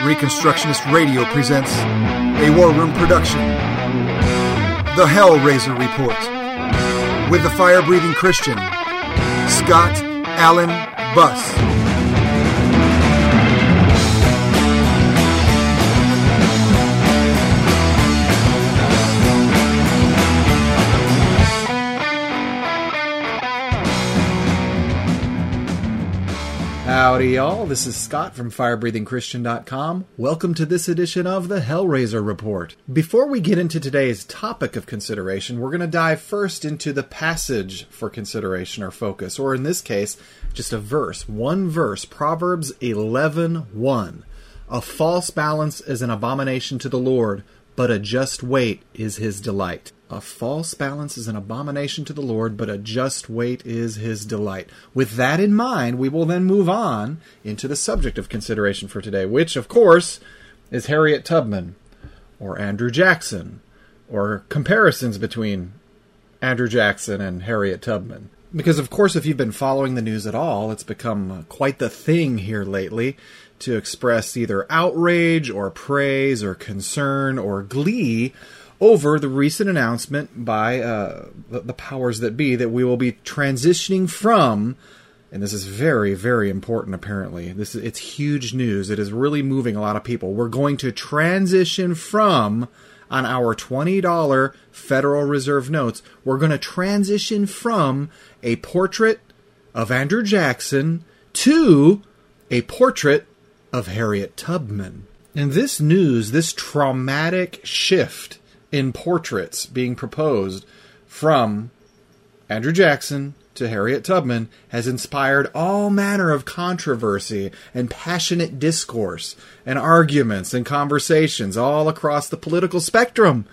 Reconstructionist Radio presents a War Room production, The Hellraiser Report, with the fire-breathing Christian, Scott Allen Buss. Howdy, y'all. This is Scott from firebreathingchristian.com. Welcome to this edition of the Hellraiser Report. Before we get into today's topic of consideration, we're going to dive first into the passage for consideration or focus, or in this case, just a verse. One verse, Proverbs 11:1. A false balance is an abomination to the Lord, but a just weight is his delight. A false balance is an abomination to the Lord, but a just weight is his delight. With that in mind, we will then move on into the subject of consideration for today, which, of course, is Harriet Tubman, or Andrew Jackson, or comparisons between Andrew Jackson and Harriet Tubman. Because, of course, if you've been following the news at all, it's become quite the thing here lately to express either outrage or praise or concern or glee over the recent announcement by the powers that be that we will be transitioning from, and this is very, very important apparently, it's huge news, it is really moving a lot of people, we're going to transition from, on our $20 Federal Reserve notes, we're going to transition from a portrait of Andrew Jackson to a portrait of Harriet Tubman. And this news, this traumatic shift in portraits being proposed from Andrew Jackson to Harriet Tubman has inspired all manner of controversy and passionate discourse and arguments and conversations all across the political spectrum.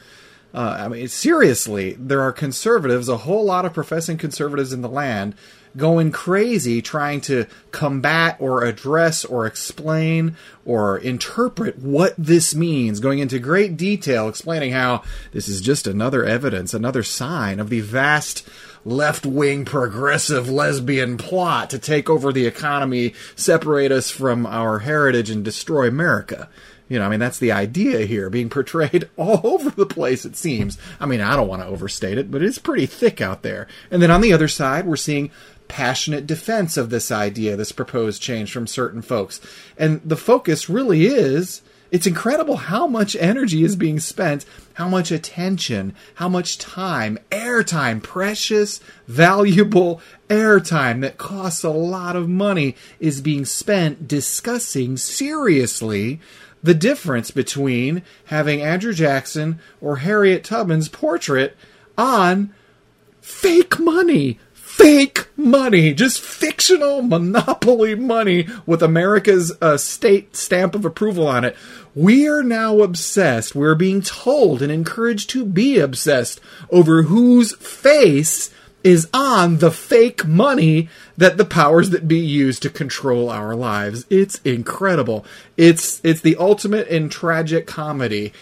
Seriously, there are conservatives, a whole lot of professing conservatives in the land, going crazy trying to combat or address or explain or interpret what this means, going into great detail explaining how this is just another evidence, another sign of the vast left-wing progressive lesbian plot to take over the economy, separate us from our heritage, and destroy America. That's the idea here, being portrayed all over the place, it seems. I don't want to overstate it, but it's pretty thick out there. And then on the other side, we're seeing passionate defense of this idea, this proposed change from certain folks. And the focus really is, it's incredible how much energy is being spent, how much attention, how much time, airtime, precious, valuable airtime that costs a lot of money is being spent discussing seriously the difference between having Andrew Jackson or Harriet Tubman's portrait on fake money. Fake money, just fictional monopoly money with America's state stamp of approval on it. We are now obsessed. We're being told and encouraged to be obsessed over whose face is on the fake money that the powers that be use to control our lives. It's incredible. It's the ultimate in tragic comedy.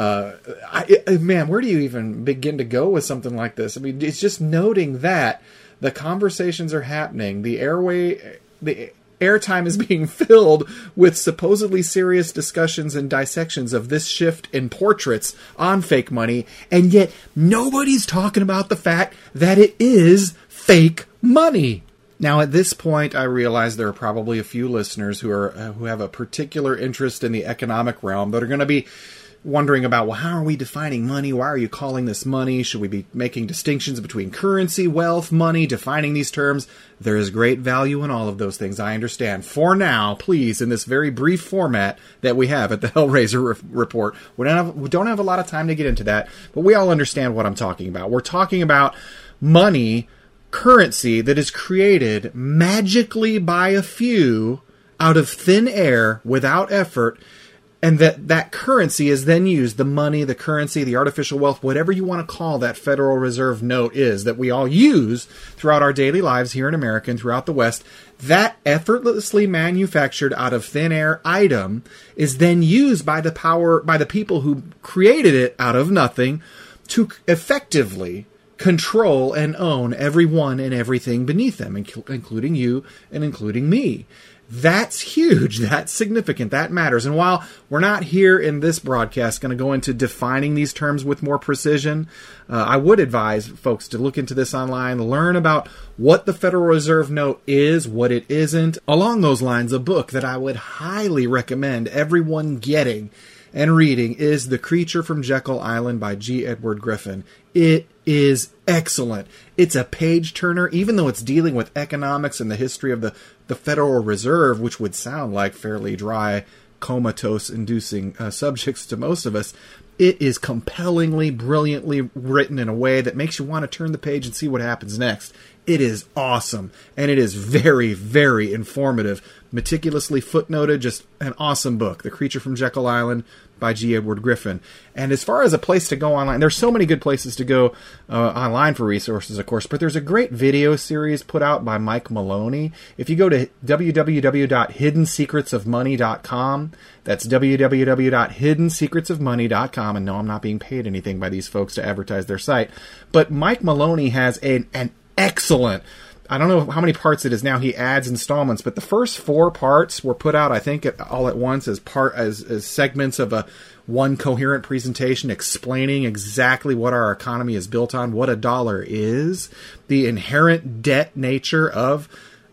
Man, where do you even begin to go with something like this? It's just noting that the conversations are happening. The airtime is being filled with supposedly serious discussions and dissections of this shift in portraits on fake money, and yet nobody's talking about the fact that it is fake money. Now, at this point, I realize there are probably a few listeners who have a particular interest in the economic realm that are going to be wondering about, well, how are we defining money? Why are you calling this money? Should we be making distinctions between currency, wealth, money, defining these terms? There is great value in all of those things, I understand. For now, please, in this very brief format that we have at the Hellraiser Report, we don't have a lot of time to get into that, but we all understand what I'm talking about. We're talking about money, currency that is created magically by a few out of thin air without effort, and that currency is then used, the money, the currency, the artificial wealth, whatever you want to call that Federal Reserve note is, that we all use throughout our daily lives here in America and throughout the West, that effortlessly manufactured out of thin air item is then used by the people who created it out of nothing to effectively control and own everyone and everything beneath them, including you and including me. That's huge. That's significant. That matters. And while we're not here in this broadcast going to go into defining these terms with more precision, I would advise folks to look into this online, learn about what the Federal Reserve Note is, what it isn't. Along those lines, a book that I would highly recommend everyone getting and reading is The Creature from Jekyll Island by G. Edward Griffin. It is excellent. It's a page-turner, even though it's dealing with economics and the history of the Federal Reserve, which would sound like fairly dry, comatose-inducing subjects to most of us. It is compellingly, brilliantly written in a way that makes you want to turn the page and see what happens next. It is awesome, and it is very, very informative, meticulously footnoted, just an awesome book, The Creature from Jekyll Island by G. Edward Griffin. And as far as a place to go online, there's so many good places to go online for resources, of course, but there's a great video series put out by Mike Maloney. If you go to www.hiddensecretsofmoney.com, that's www.hiddensecretsofmoney.com, and no, I'm not being paid anything by these folks to advertise their site, but Mike Maloney has an excellent, I don't know how many parts it is now, he adds installments, but the first 4 parts were put out, I think, all at once as segments of one coherent presentation explaining exactly what our economy is built on, what a dollar is, the inherent debt nature of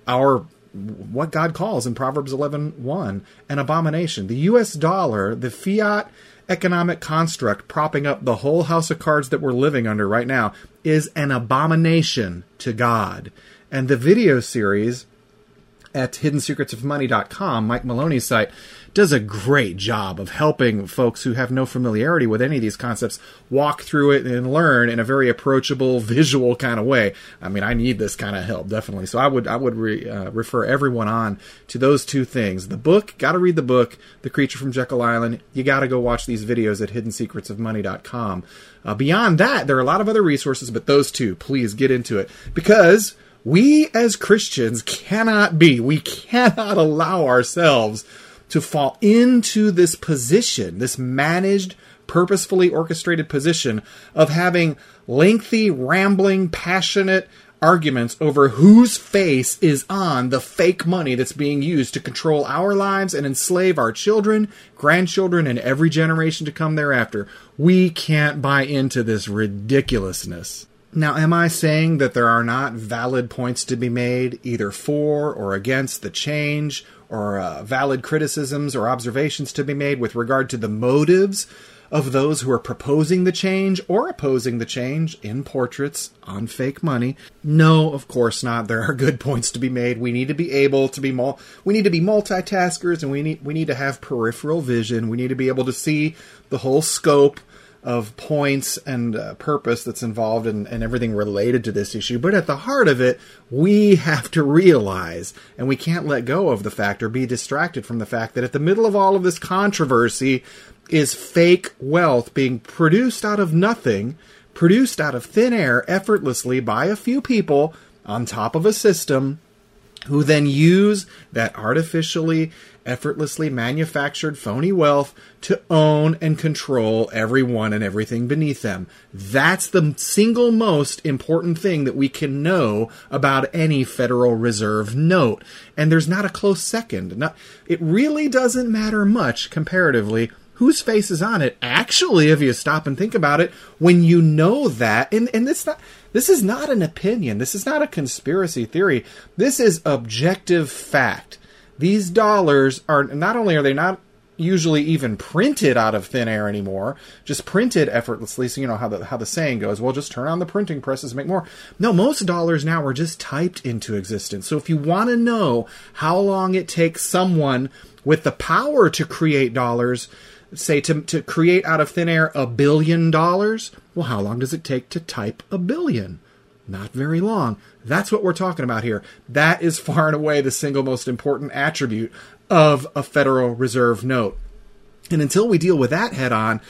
what God calls in Proverbs 11:1 an abomination. The U.S. dollar, the fiat economic construct propping up the whole house of cards that we're living under right now, is an abomination to God. And the video series at hiddensecretsofmoney.com, Mike Maloney's site, does a great job of helping folks who have no familiarity with any of these concepts walk through it and learn in a very approachable, visual kind of way. I mean, I need this kind of help, definitely. So I would refer everyone on to those 2 things. The book, got to read the book, The Creature from Jekyll Island. You got to go watch these videos at hiddensecretsofmoney.com. Beyond that, there are a lot of other resources, but those 2, please get into it. Because we as Christians cannot allow ourselves to fall into this position, this managed, purposefully orchestrated position of having lengthy, rambling, passionate arguments over whose face is on the fake money that's being used to control our lives and enslave our children, grandchildren, and every generation to come thereafter. We can't buy into this ridiculousness. Now, am I saying that there are not valid points to be made, either for or against the change, or valid criticisms or observations to be made with regard to the motives of those who are proposing the change or opposing the change in portraits on fake money? No, of course not. There are good points to be made. We need to be able to be we need to be multitaskers, and we need to have peripheral vision. We need to be able to see the whole scope of points and purpose that's involved and everything related to this issue. But at the heart of it, we have to realize, and we can't let go of the fact or be distracted from the fact that at the middle of all of this controversy is fake wealth being produced out of nothing, produced out of thin air effortlessly by a few people on top of a system who then use that artificially, effortlessly manufactured phony wealth to own and control everyone and everything beneath them. That's the single most important thing that we can know about any Federal Reserve note. And there's not a close second. It really doesn't matter much comparatively whose face is on it. Actually, if you stop and think about it, when you know that, and this is not an opinion, this is not a conspiracy theory, this is objective fact. These dollars are not only are they not usually even printed out of thin air anymore, just printed effortlessly. So you know how the saying goes, well, just turn on the printing presses, make more. No, most dollars now are just typed into existence. So if you want to know how long it takes someone with the power to create dollars, say to create out of thin air $1 billion, well, how long does it take to type 1 billion? Not very long. That's what we're talking about here. That is far and away the single most important attribute of a Federal Reserve note. And until we deal with that head on,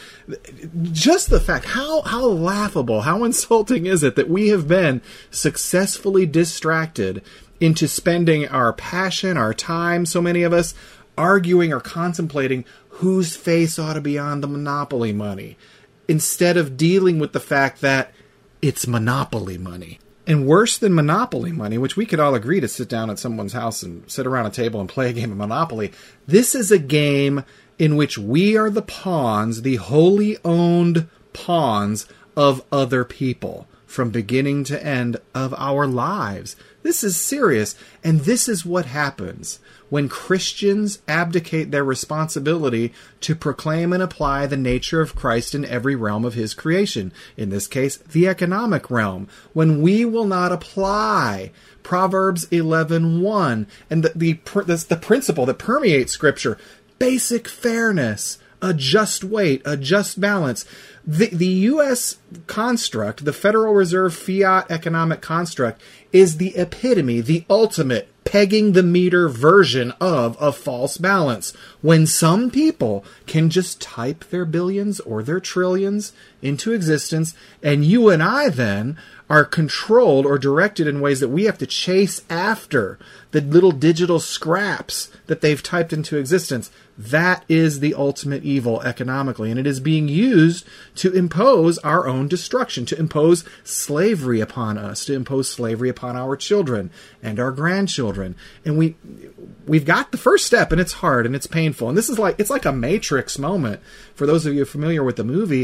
just the fact, how laughable, how insulting is it that we have been successfully distracted into spending our passion, our time, so many of us, arguing or contemplating whose face ought to be on the monopoly money, instead of dealing with the fact that It's monopoly money. And worse than monopoly money, which we could all agree to sit down at someone's house and sit around a table and play a game of Monopoly, this is a game in which we are the pawns, the wholly owned pawns of other people from beginning to end of our lives. This is serious, and this is what happens when Christians abdicate their responsibility to proclaim and apply the nature of Christ in every realm of his creation. In this case, the economic realm. When we will not apply Proverbs 11:1 and the principle that permeates Scripture, basic fairness, a just weight, a just balance. The U.S. construct, the Federal Reserve fiat economic construct, is the epitome, the ultimate pegging the meter version of a false balance. When some people can just type their billions or their trillions into existence, and you and I then are controlled or directed in ways that we have to chase after the little digital scraps that they've typed into existence. That is the ultimate evil economically, and it is being used to impose our own destruction, to impose slavery upon us, to impose slavery upon our children and our grandchildren. And we've got the first step, and it's hard and it's painful. And this is it's like a Matrix moment for those of you familiar with the movie.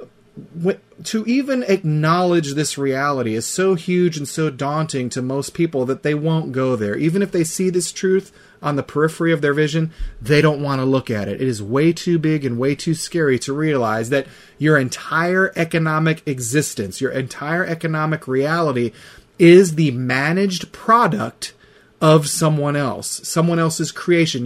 To even acknowledge this reality is so huge and so daunting to most people that they won't go there. Even if they see this truth on the periphery of their vision, they don't want to look at it. It is way too big and way too scary to realize that your entire economic existence, your entire economic reality is the managed product of someone else, someone else's creation.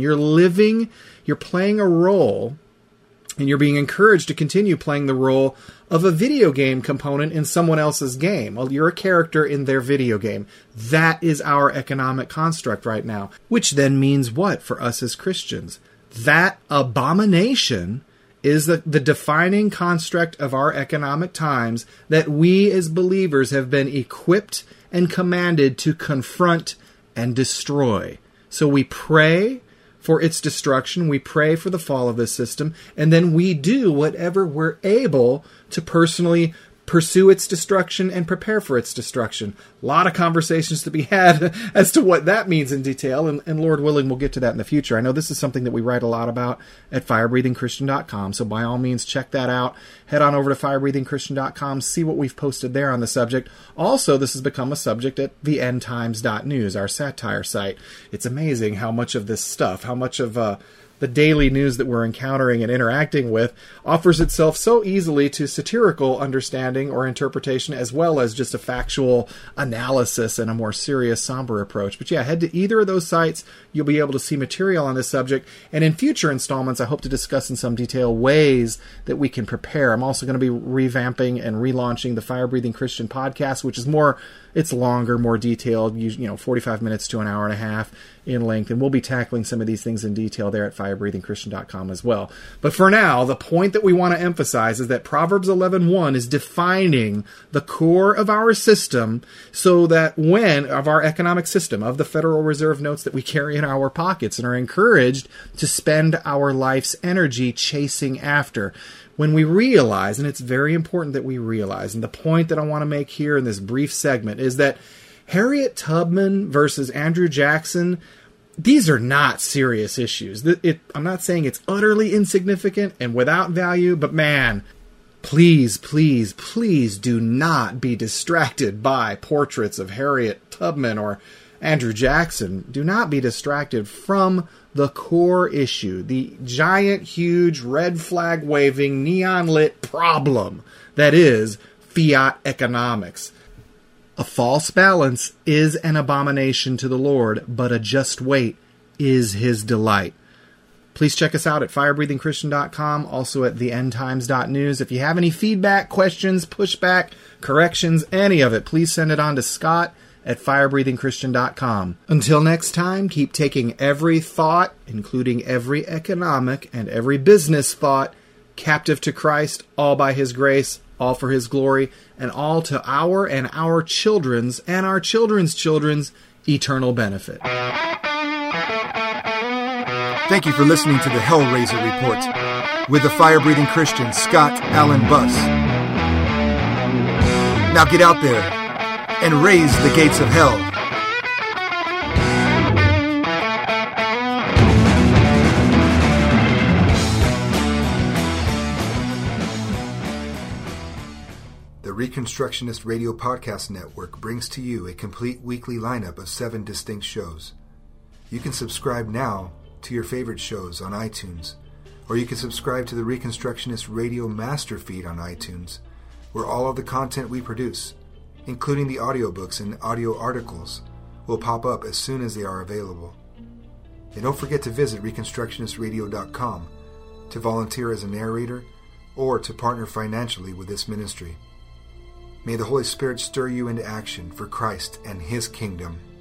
You're playing a role, and you're being encouraged to continue playing the role of a video game component in someone else's game. Well, you're a character in their video game. That is our economic construct right now. Which then means what for us as Christians? That abomination is the defining construct of our economic times that we as believers have been equipped and commanded to confront and destroy. So we pray for its destruction, we pray for the fall of this system, and then we do whatever we're able to personally pursue its destruction and prepare for its destruction. A lot of conversations to be had as to what that means in detail, and Lord willing, we'll get to that in the future. I know this is something that we write a lot about at firebreathingchristian.com, so by all means, check that out. Head on over to firebreathingchristian.com, see what we've posted there on the subject. Also, this has become a subject at theendtimes.news, our satire site. It's amazing how much of this stuff, how much of the daily news that we're encountering and interacting with offers itself so easily to satirical understanding or interpretation, as well as just a factual analysis and a more serious, somber approach. But yeah, head to either of those sites. You'll be able to see material on this subject. And in future installments, I hope to discuss in some detail ways that we can prepare. I'm also going to be revamping and relaunching the Fire Breathing Christian podcast, which is it's longer, more detailed, 45 minutes to an hour and a half in length, and we'll be tackling some of these things in detail there at firebreathingchristian.com as well. But for now, the point that we want to emphasize is that Proverbs 11:1 is defining the core of our system, so that of our economic system, of the Federal Reserve notes that we carry in our pockets and are encouraged to spend our life's energy chasing after. When we realize, and it's very important that we realize, and the point that I want to make here in this brief segment is that Harriet Tubman versus Andrew Jackson, these are not serious issues. I'm not saying it's utterly insignificant and without value, but man, please, please, please do not be distracted by portraits of Harriet Tubman or Andrew Jackson. Do not be distracted from the core issue, the giant, huge, red flag waving, neon lit problem that is fiat economics. A false balance is an abomination to the Lord, but a just weight is his delight. Please check us out at firebreathingchristian.com, also at theendtimes.news. If you have any feedback, questions, pushback, corrections, any of it, please send it on to Scott at firebreathingchristian.com. Until next time, keep taking every thought, including every economic and every business thought, captive to Christ, all by his grace, all for his glory, and all to our and our children's and our children's children's eternal benefit. Thank you for listening to the Hellraiser Report with the fire-breathing Christian Scott Alan Buss. Now get out there and raise the gates of hell. The Reconstructionist Radio Podcast Network brings to you a complete weekly lineup of 7 distinct shows. You can subscribe now to your favorite shows on iTunes, or you can subscribe to the Reconstructionist Radio Master Feed on iTunes, where all of the content we produce, including the audiobooks and audio articles, will pop up as soon as they are available. And don't forget to visit ReconstructionistRadio.com to volunteer as a narrator or to partner financially with this ministry. May the Holy Spirit stir you into action for Christ and His kingdom.